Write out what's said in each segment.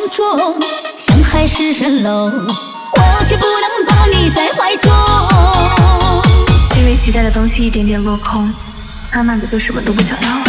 梦中，像海市蜃楼，我却不能抱你在怀中。 因为期待的东西一点点落空，慢慢的就什么都不想要了。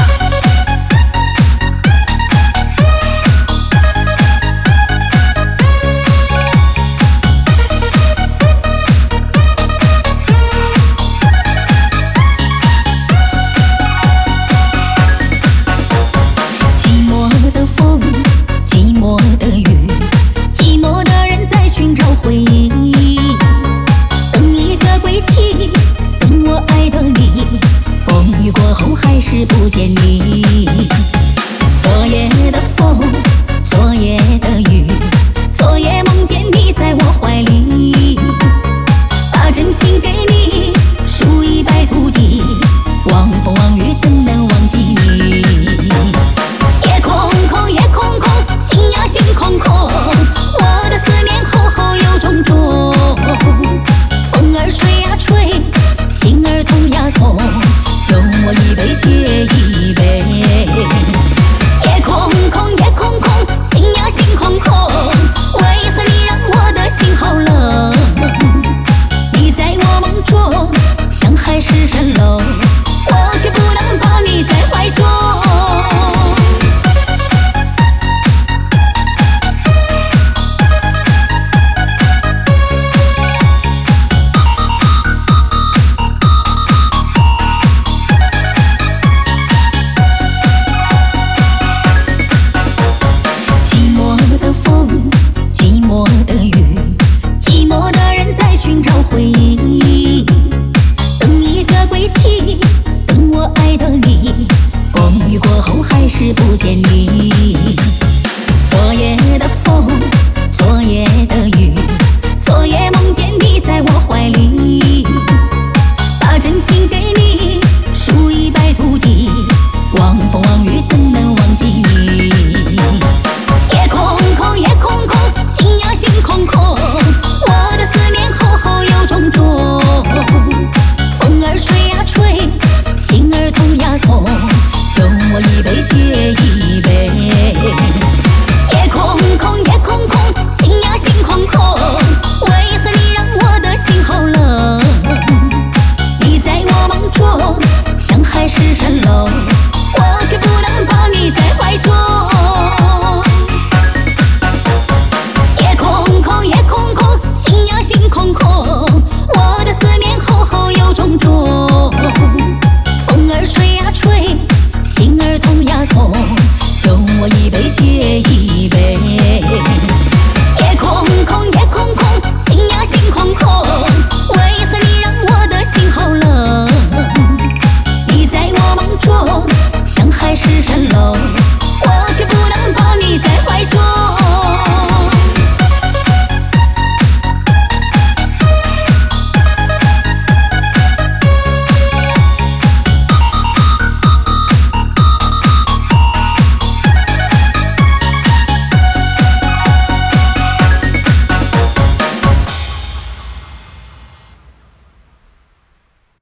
还是不见你。昨夜的风，昨夜的雨，昨夜梦见你在我怀里，把真心给你，数一败涂地，望风望雨怎能忘记你？夜空空，夜空空，心呀心空空，我的思念厚厚又重重。风儿吹呀吹，心儿痛呀痛，就我一杯接一杯。夜空空，夜空空，心呀心空空，为何你让我的心好冷？你在我梦中，像海市蜃楼，我却不能抱你在怀中。回忆，等一个归期，等我爱的你，风雨过后还是不见你。